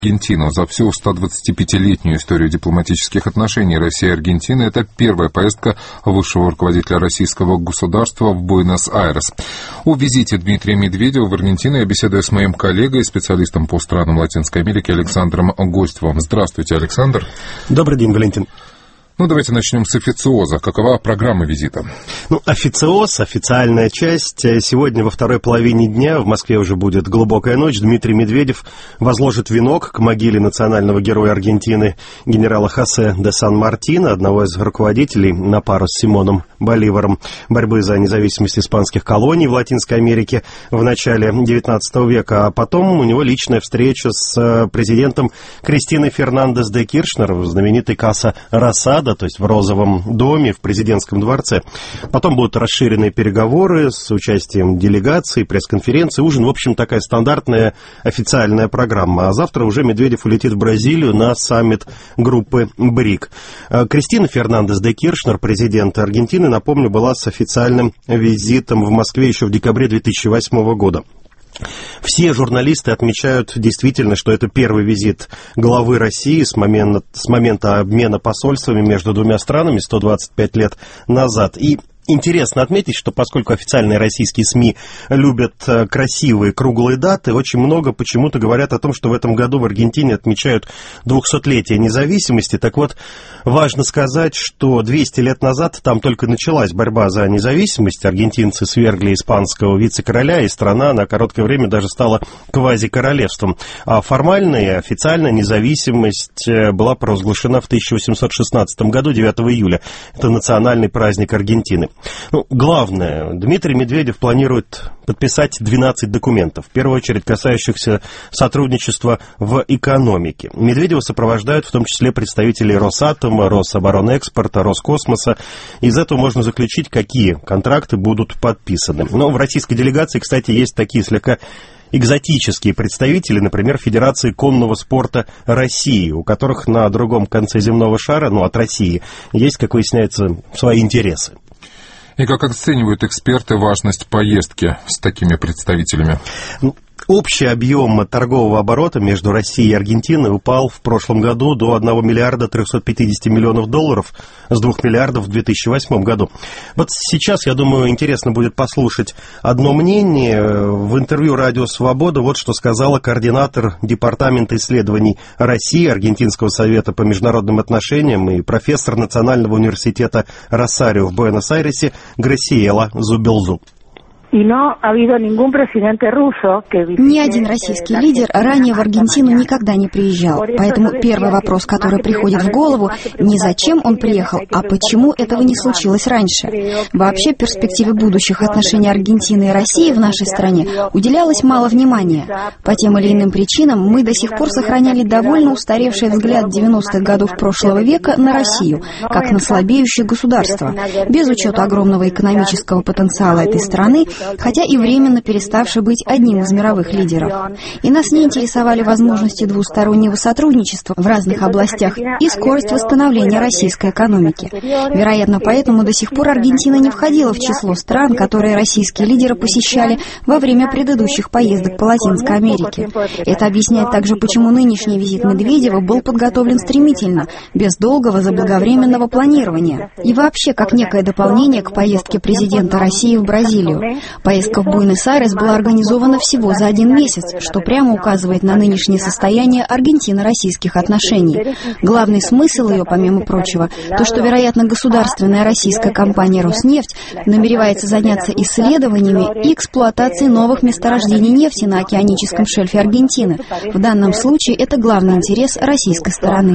Аргентину. За всю 125-летнюю историю дипломатических отношений России и Аргентины это первая поездка высшего руководителя российского государства в Буэнос-Айрес. О визите Дмитрия Медведева в Аргентину я беседую с моим коллегой, специалистом по странам Латинской Америки Александром Гостевым. Здравствуйте, Александр. Добрый день, Валентин. Давайте начнем с официоза. Какова программа визита? Официоз, официальная часть. Сегодня во второй половине дня, в Москве уже будет глубокая ночь, Дмитрий Медведев возложит венок к могиле национального героя Аргентины генерала Хосе де Сан-Мартино, одного из руководителей на пару с Симоном Боливаром борьбы за независимость испанских колоний в Латинской Америке в начале XIX века. А потом у него личная встреча с президентом Кристиной Фернандес де Киршнер в знаменитой Каса Росада, то есть в Розовом доме, в президентском дворце. Потом будут расширенные переговоры с участием делегаций, пресс-конференции, ужин. В общем, такая стандартная официальная программа. А завтра уже Медведев улетит в Бразилию на саммит группы БРИК. Кристина Фернандес де Киршнер, президент Аргентины, напомню, была с официальным визитом в Москве еще в декабре 2008 года. Все журналисты отмечают действительно, что это первый визит главы России с момента обмена посольствами между двумя странами 125 лет назад. И интересно отметить, что поскольку официальные российские СМИ любят красивые круглые даты, очень много почему-то говорят о том, что в этом году в Аргентине отмечают 200-летие независимости. Так вот, важно сказать, что 200 лет назад там только началась борьба за независимость. Аргентинцы свергли испанского вице-короля, и страна на короткое время даже стала квази-королевством. А формальная и официальная независимость была провозглашена в 1816 году, 9 июля. Это национальный праздник Аргентины. Главное, Дмитрий Медведев планирует подписать 12 документов, в первую очередь касающихся сотрудничества в экономике. Медведева сопровождают в том числе представители Росатома, Рособоронэкспорта, Роскосмоса. Из этого можно заключить, какие контракты будут подписаны. Но в российской делегации, кстати, есть такие слегка экзотические представители, например, Федерации конного спорта России, у которых на другом конце земного шара, от России, есть, как выясняется, свои интересы. И как оценивают эксперты важность поездки с такими представителями? Общий объем торгового оборота между Россией и Аргентиной упал в прошлом году до 1 миллиарда 350 миллионов долларов с 2 миллиардов в 2008 году. Вот сейчас, я думаю, интересно будет послушать одно мнение. В интервью «Радио Свобода» вот что сказала координатор Департамента исследований России Аргентинского совета по международным отношениям и профессор Национального университета Росарио в Буэнос-Айресе Грасиэла Зубелзу. Ни один российский лидер ранее в Аргентину никогда не приезжал. Поэтому первый вопрос, который приходит в голову, не зачем он приехал, а почему этого не случилось раньше. Вообще, перспективе будущих отношений Аргентины и России в нашей стране уделялось мало внимания. По тем или иным причинам мы до сих пор сохраняли довольно устаревший взгляд 90-х годов прошлого века на Россию, как на слабеющее государство, без учета огромного экономического потенциала этой страны, хотя и временно переставший быть одним из мировых лидеров. И нас не интересовали возможности двустороннего сотрудничества в разных областях и скорость восстановления российской экономики. Вероятно, поэтому до сих пор Аргентина не входила в число стран, которые российские лидеры посещали во время предыдущих поездок по Латинской Америке. Это объясняет также, почему нынешний визит Медведева был подготовлен стремительно, без долгого заблаговременного планирования. И вообще, как некое дополнение к поездке президента России в Бразилию. Поездка в Буэнос-Айрес была организована всего за 1 месяц, что прямо указывает на нынешнее состояние аргентино-российских отношений. Главный смысл ее, помимо прочего, то, что, вероятно, государственная российская компания «Роснефть» намеревается заняться исследованиями и эксплуатацией новых месторождений нефти на океаническом шельфе Аргентины. В данном случае это главный интерес российской стороны.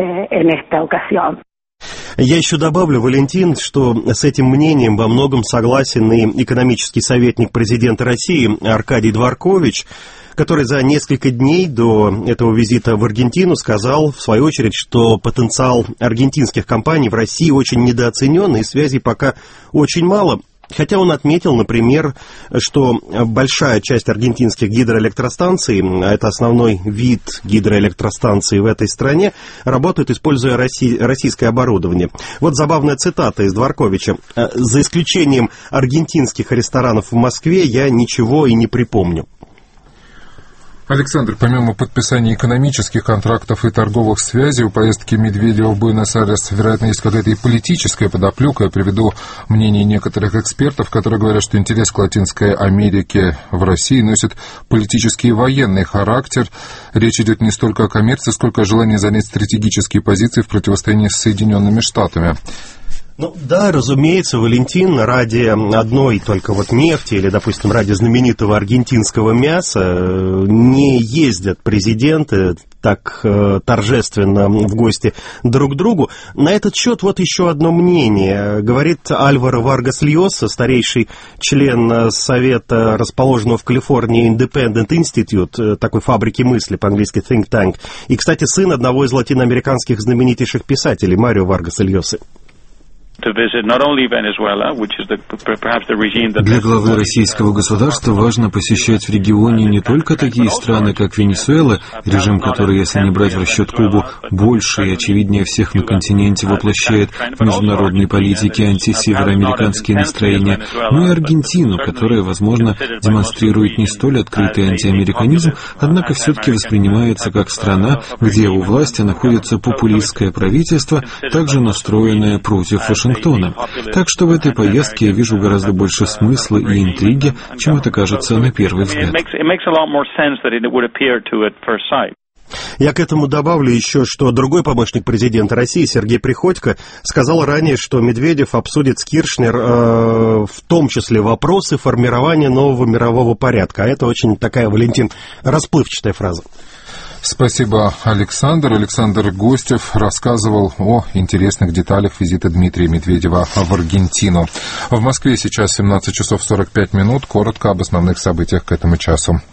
Я еще добавлю, Валентин, что с этим мнением во многом согласен и экономический советник президента России Аркадий Дворкович, который за несколько дней до этого визита в Аргентину сказал, в свою очередь, что потенциал аргентинских компаний в России очень недооценен, и связей пока очень мало. Хотя он отметил, например, что большая часть аргентинских гидроэлектростанций, а это основной вид гидроэлектростанций в этой стране, работают, используя российское оборудование. Вот забавная цитата из Дворковича. «За исключением аргентинских ресторанов в Москве я ничего и не припомню». Александр, помимо подписания экономических контрактов и торговых связей, у поездки Медведева в Буэнос-Айрес, вероятно, есть какая-то и политическая подоплека. Я приведу мнение некоторых экспертов, которые говорят, что интерес к Латинской Америке в России носит политический и военный характер. Речь идет не столько о коммерции, сколько о желании занять стратегические позиции в противостоянии с Соединенными Штатами. Ну да, разумеется, Валентин, ради одной только вот нефти или, допустим, ради знаменитого аргентинского мяса не ездят президенты так торжественно в гости друг к другу. На этот счет вот еще одно мнение. Говорит Альваро Варгас Льоса, старейший член совета, расположенного в Калифорнии Independent Institute, такой фабрики мысли, по-английски think tank, и, кстати, сын одного из латиноамериканских знаменитейших писателей, Марио Варгаса Льосы. Для главы российского государства важно посещать в регионе не только такие страны, как Венесуэла, режим который, если не брать в расчет Кубу, больше и очевиднее всех на континенте воплощает в международной политике антисевероамериканские настроения, но и Аргентину, которая, возможно, демонстрирует не столь открытый антиамериканизм, однако все-таки воспринимается как страна, где у власти находится популистское правительство, также настроенное против Вашингтона. Так что в этой поездке я вижу гораздо больше смысла и интриги, чем это кажется на первый взгляд. Я к этому добавлю еще, что другой помощник президента России, Сергей Приходько, сказал ранее, что Медведев обсудит с Киршнер в том числе вопросы формирования нового мирового порядка. А это очень такая, Валентин, расплывчатая фраза. Спасибо, Александр. Александр Гостев рассказывал о интересных деталях визита Дмитрия Медведева в Аргентину. В Москве сейчас 17 часов 45 минут. Коротко об основных событиях к этому часу.